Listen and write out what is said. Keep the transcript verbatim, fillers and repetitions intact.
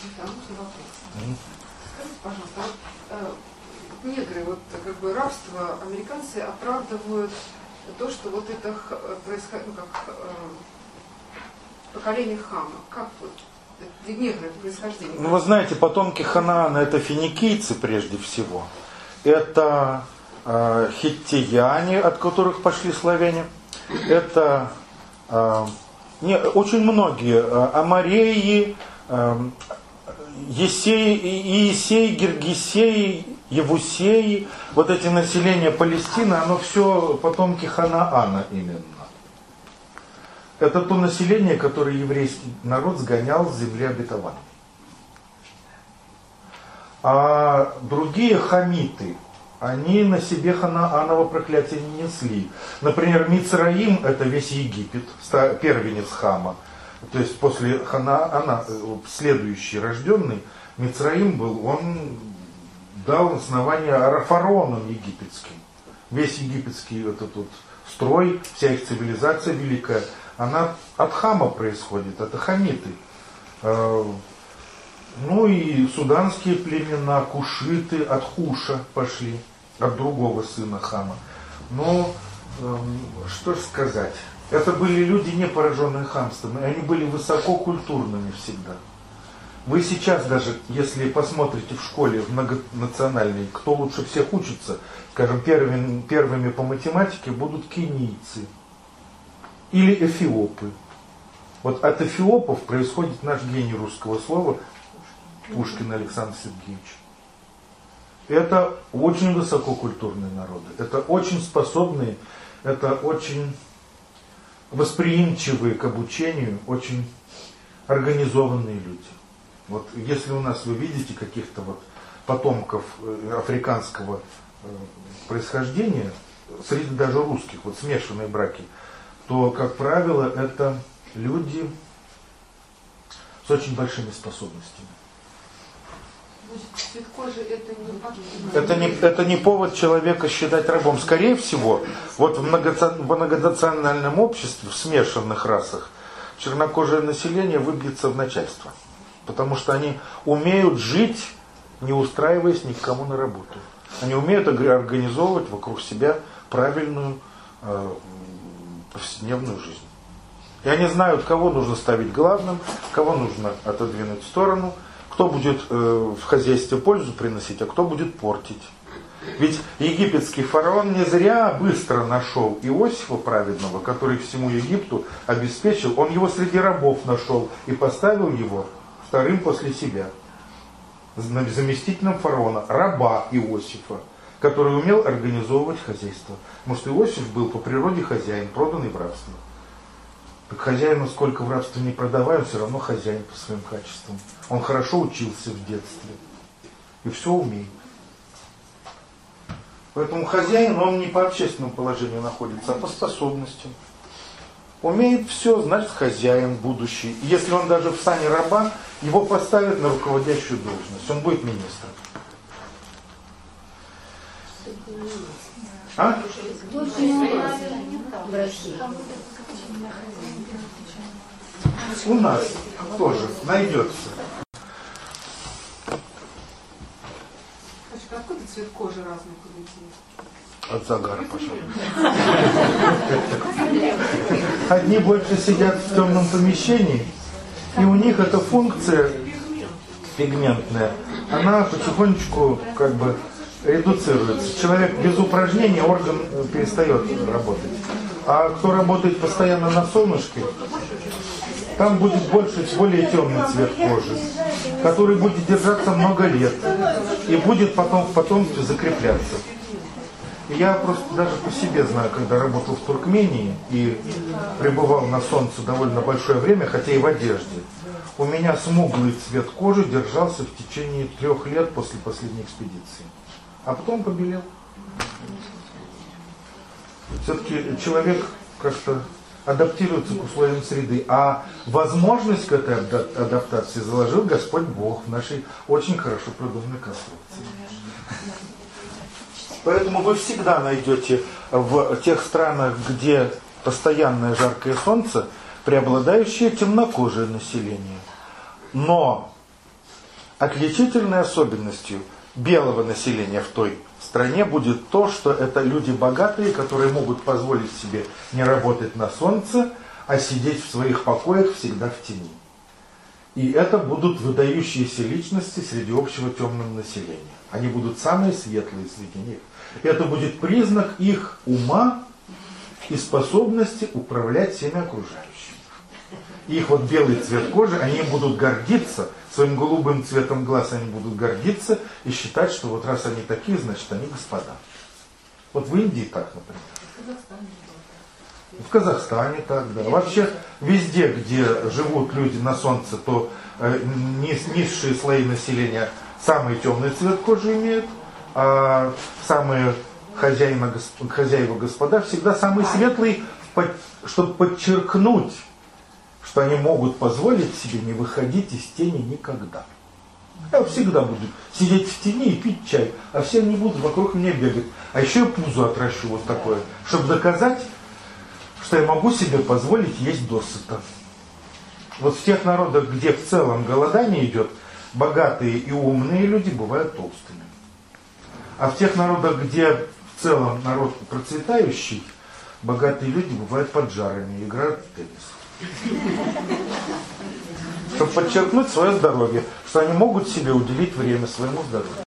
Да, можно вопрос. Mm-hmm. Скажите, пожалуйста, вот, э, негры, вот как бы рабство, американцы оправдывают то, что вот это происходит, ну, как э, поколение Хама. Как вот негры происхождение? Ну, вы знаете, потомки Ханаана это финикийцы прежде всего. Это э, хиттияне, от которых пошли славяне. Это э, не, очень многие э, амореи, э, Есей, Иисей, Гиргисей, Евусей, вот эти населения Палестины, оно все потомки Ханаана именно. Это то население, которое еврейский народ сгонял с земли обетованной. А другие хамиты, они на себе Ханааново проклятие не несли. Например, Мицраим, это весь Египет, первенец Хама. То есть после Ханаана, следующий рожденный, Мицраим был, он дал основание фараонам египетским. Весь египетский этот вот строй, вся их цивилизация великая, она от Хама происходит, это хамиты. Ну и суданские племена, кушиты от Хуша пошли, от другого сына Хама. Но что ж сказать, это были люди, не пораженные хамством, и они были высококультурными всегда. Вы сейчас даже, если посмотрите в школе, в многонациональной, кто лучше всех учится, скажем, первыми, первыми по математике будут кенийцы или эфиопы. Вот от эфиопов происходит наш гений русского слова Пушкин Александр Сергеевич. Это очень высококультурные народы, это очень способные, это очень восприимчивые к обучению, очень организованные люди. Вот если у нас вы видите каких-то вот потомков африканского происхождения, среди даже русских, вот смешанные браки, то, как правило, это люди с очень большими способностями. Цвет кожи это не... Это не, это не повод человека считать рабом. Скорее всего, вот в многонациональном обществе, в смешанных расах, чернокожее население выбьется в начальство. Потому что они умеют жить, не устраиваясь ни к кому на работу. Они умеют организовывать вокруг себя правильную э, повседневную жизнь. И они знают, кого нужно ставить главным, кого нужно отодвинуть в сторону, кто будет э, в хозяйстве пользу приносить, а кто будет портить. Ведь египетский фараон не зря быстро нашел Иосифа праведного, который всему Египту обеспечил. Он его среди рабов нашел и поставил его вторым после себя, заместителем фараона, раба Иосифа, который умел организовывать хозяйство. Потому что Иосиф был по природе хозяин, проданный в рабство. Так хозяину сколько в рабстве не продавай, он все равно хозяин по своим качествам. Он хорошо учился в детстве и все умеет. Поэтому хозяин, он не по общественному положению находится, а по способностям. Умеет все, значит хозяин будущий. И если он даже в сане раба, его поставят на руководящую должность. Он будет министром. А? У нас тоже найдется. Откуда цвет кожи разных у людей? От загара, пожалуй. Одни больше сидят в темном помещении, и у них эта функция пигментная, она потихонечку как бы редуцируется. Человек без упражнений, орган перестает работать. А кто работает постоянно на солнышке, там будет больше, более темный цвет кожи, который будет держаться много лет и будет потом в потомстве закрепляться. Я просто даже по себе знаю, когда работал в Туркмении и пребывал на солнце довольно большое время, хотя и в одежде, у меня смуглый цвет кожи держался в течение трех лет после последней экспедиции. А потом побелел. Все-таки человек как-то адаптируется к условиям среды, а возможность к этой адаптации заложил Господь Бог в нашей очень хорошо продуманной конструкции. Поэтому вы всегда найдете в тех странах, где постоянное жаркое солнце, преобладающее темнокожее население. Но Отличительной особенностью белого населения в той стране будет то, что это люди богатые, которые могут позволить себе не работать на солнце, а сидеть в своих покоях всегда в тени. И это будут выдающиеся личности среди общего темного населения. Они будут самые светлые среди них. И это будет признак их ума и способности управлять всеми окружающими. Их вот белый цвет кожи, они будут гордиться, своим голубым цветом глаз они будут гордиться и считать, что вот раз они такие, значит они господа. Вот в Индии так, например. В Казахстане так, да. Вообще везде, где живут люди на солнце, то э, низ, низшие слои населения самый темный цвет кожи имеют, а самые хозяина, хозяева господа всегда самый светлый, чтобы подчеркнуть, что они могут позволить себе не выходить из тени никогда. Я всегда буду сидеть в тени и пить чай, а все не будут вокруг меня бегать. А еще я пузо отращу вот такое, чтобы доказать, что я могу себе позволить есть досыта. Вот в тех народах, где в целом голодание идет, богатые и умные люди бывают толстыми. А в тех народах, где в целом народ процветающий, богатые люди бывают поджарами и играют в теннис. Чтобы подчеркнуть свое здоровье, что они могут себе уделить время своему здоровью.